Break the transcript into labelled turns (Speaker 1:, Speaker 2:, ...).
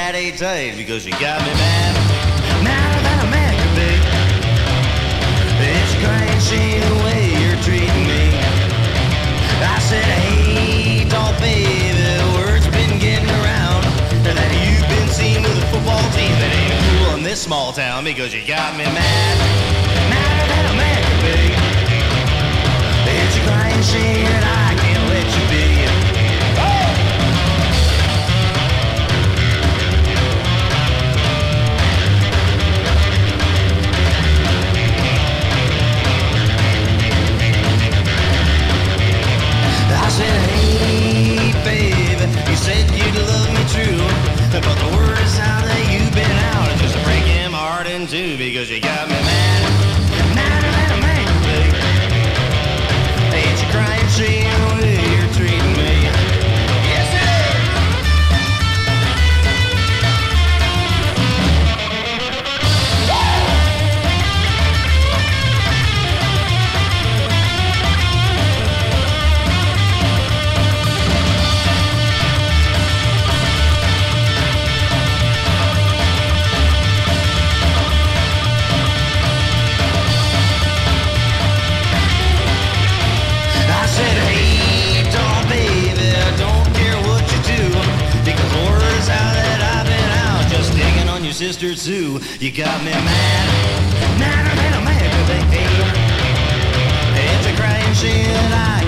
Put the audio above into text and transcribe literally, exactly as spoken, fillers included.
Speaker 1: daddy tight because you got me mad, madder than a man could be. It's crazy the way you're treating me. I said, hey, doll baby, word's been getting around that you've been seen with a football team that ain't cool in this small town because you got me mad, madder than a man could be. It's a crying shame that I can't let you be. I said, hey, baby, you said you'd love me true, but the word is out that you've been out and just breaking my heart in two because you got me mad, madder than a man could be. It's a crying shame the way you're treating me. Yes, sir. Sister Sue, you got me mad, madder than a man could be. It's a crying shame that I